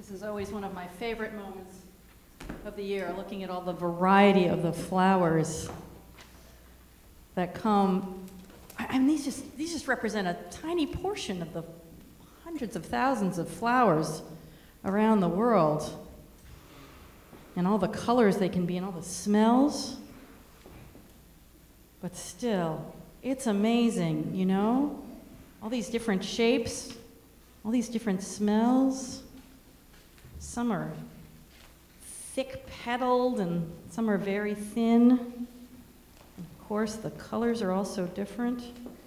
This is always one of my favorite moments of the year, looking at all the variety of the flowers that come. I mean, these just represent a tiny portion of the hundreds of thousands of flowers around the world, and all the colors they can be, and all the smells. But still, it's amazing, you know? All these different shapes, all these different smells. Some are thick-petaled, and some are very thin. Of course, the colors are also different.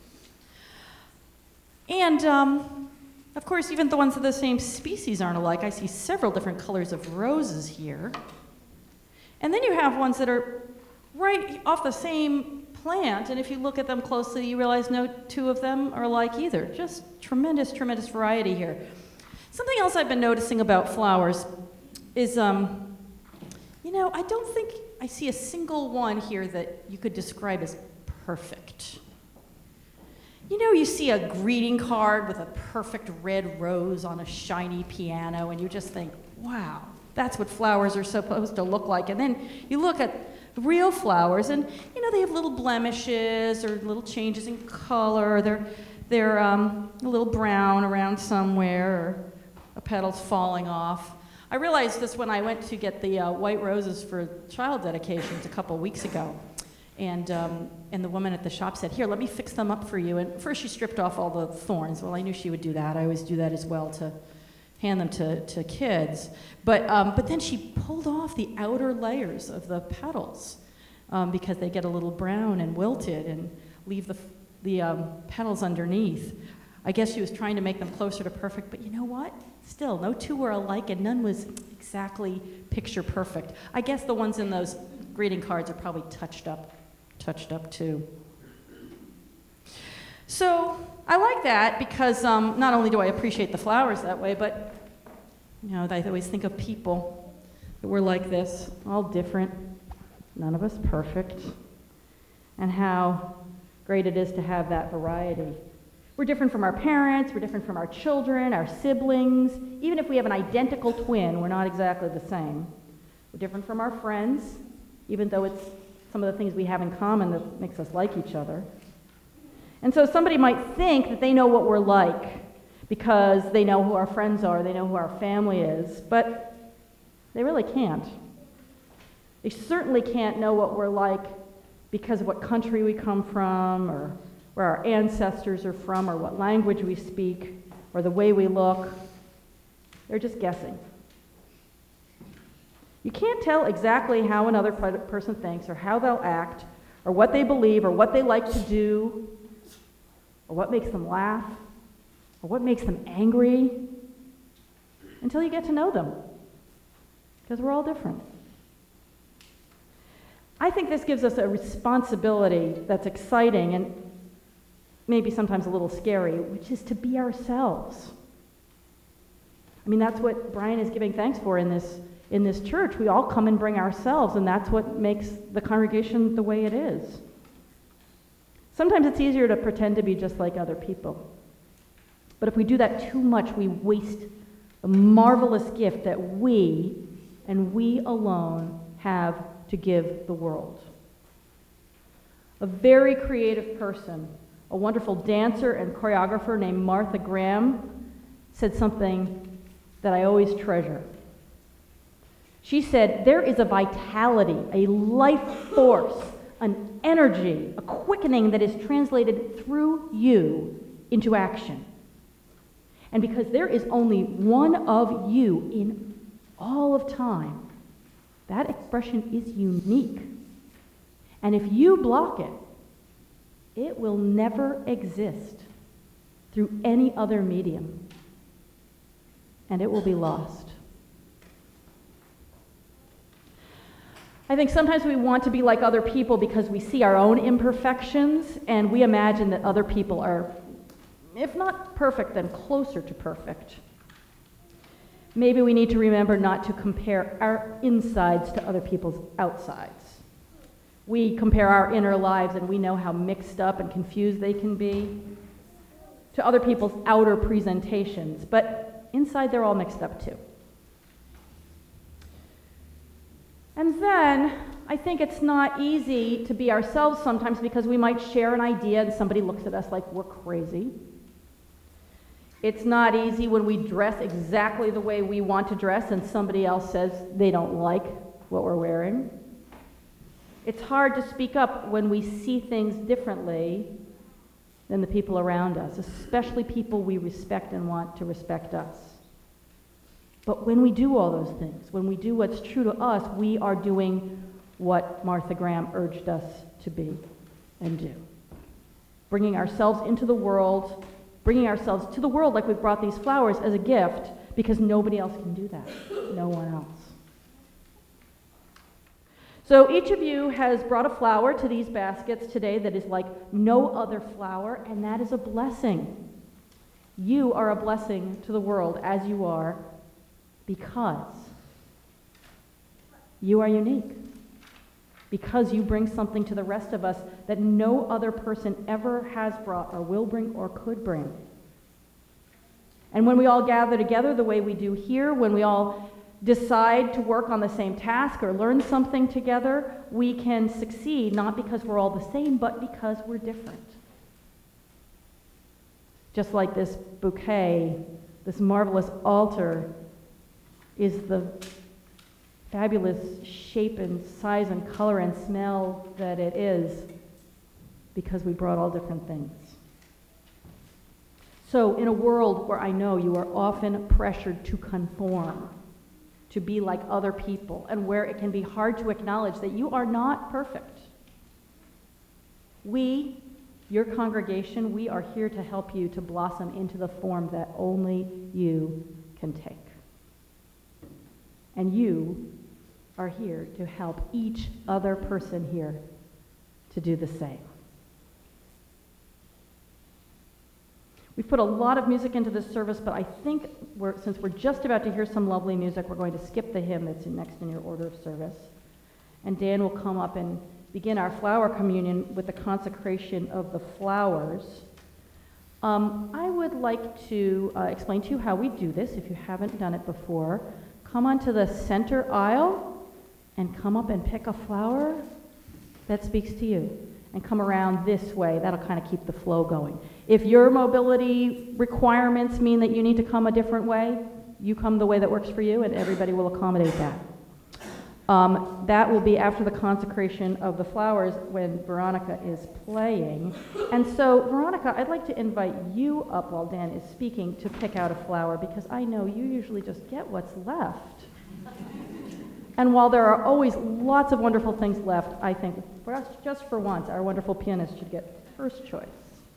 And, of course, even the ones of the same species aren't alike. I see several different colors of roses here. And then you have ones that are right off the same plant, and if you look at them closely, you realize no two of them are alike either. Just tremendous, tremendous variety here. Something else I've been noticing about flowers is, you know, I don't think I see a single one here that you could describe as perfect. You know, you see a greeting card with a perfect red rose on a shiny piano, and you just think, wow, that's what flowers are supposed to look like. And then you look at real flowers, and you know, they have little blemishes or little changes in color. They're a little brown around somewhere, or a petal's falling off. I realized this when I went to get the white roses for child dedications a couple weeks ago. And the woman at the shop said, "Here, let me fix them up for you." And first she stripped off all the thorns. Well, I knew she would do that. I always do that as well, to hand them to kids. But then she pulled off the outer layers of the petals because they get a little brown and wilted, and leave the petals underneath. I guess she was trying to make them closer to perfect, but you know what? Still, no two were alike, and none was exactly picture perfect. I guess the ones in those greeting cards are probably touched up too. So I like that because not only do I appreciate the flowers that way, but you know, I always think of people that were like this, all different, none of us perfect, and how great it is to have that variety. We're different from our parents, we're different from our children, our siblings. Even if we have an identical twin, we're not exactly the same. We're different from our friends, even though it's some of the things we have in common that makes us like each other. And so somebody might think that they know what we're like because they know who our friends are, they know who our family is, but they really can't. They certainly can't know what we're like because of what country we come from, or where our ancestors are from, or what language we speak, or the way we look. They're just guessing. You can't tell exactly how another person thinks, or how they'll act, or what they believe, or what they like to do, or what makes them laugh, or what makes them angry, until you get to know them, because we're all different. I think this gives us a responsibility that's exciting and maybe sometimes a little scary, which is to be ourselves. I mean, that's what Brian is giving thanks for in this church. We all come and bring ourselves, and that's what makes the congregation the way it is. Sometimes it's easier to pretend to be just like other people. But if we do that too much, we waste the marvelous gift that we, and we alone, have to give the world. A very creative person, a wonderful dancer and choreographer named Martha Graham, said something that I always treasure. She said, "There is a vitality, a life force, an energy, a quickening that is translated through you into action. And because there is only one of you in all of time, that expression is unique. And if you block it, it will never exist through any other medium, and it will be lost." I think sometimes we want to be like other people because we see our own imperfections, and we imagine that other people are, if not perfect, then closer to perfect. Maybe we need to remember not to compare our insides to other people's outsides. We compare our inner lives, and we know how mixed up and confused they can be, to other people's outer presentations, but inside they're all mixed up too. And then I think it's not easy to be ourselves sometimes because we might share an idea and somebody looks at us like we're crazy. It's not easy when we dress exactly the way we want to dress and somebody else says they don't like what we're wearing. It's hard to speak up when we see things differently than the people around us, especially people we respect and want to respect us. But when we do all those things, when we do what's true to us, we are doing what Martha Graham urged us to be and do. Bringing ourselves into the world, bringing ourselves to the world like we brought these flowers as a gift, because nobody else can do that. No one else. So each of you has brought a flower to these baskets today that is like no other flower, and that is a blessing. You are a blessing to the world as you are, because you are unique. Because you bring something to the rest of us that no other person ever has brought or will bring or could bring. And when we all gather together the way we do here, when we all decide to work on the same task or learn something together, we can succeed not because we're all the same, but because we're different. Just like this bouquet, this marvelous altar is the fabulous shape and size and color and smell that it is because we brought all different things. So in a world where I know you are often pressured to conform, to be like other people, and where it can be hard to acknowledge that you are not perfect, we, your congregation, we are here to help you to blossom into the form that only you can take. And you are here to help each other person here to do the same. We've put a lot of music into this service, but I think since we're just about to hear some lovely music, we're going to skip the hymn that's next in your order of service. And Dan will come up and begin our flower communion with the consecration of the flowers. I would like to explain to you how we do this, if you haven't done it before. Come onto the center aisle and come up and pick a flower that speaks to you. And come around this way. That'll kind of keep the flow going. If your mobility requirements mean that you need to come a different way, you come the way that works for you, and everybody will accommodate that. That will be after the consecration of the flowers when Veronica is playing. And so, Veronica, I'd like to invite you up while Dan is speaking to pick out a flower, because I know you usually just get what's left. And while there are always lots of wonderful things left, I think just for once, our wonderful pianist should get first choice.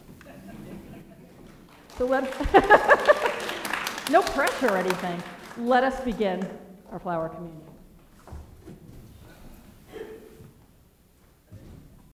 So no pressure or anything. Let us begin our flower communion.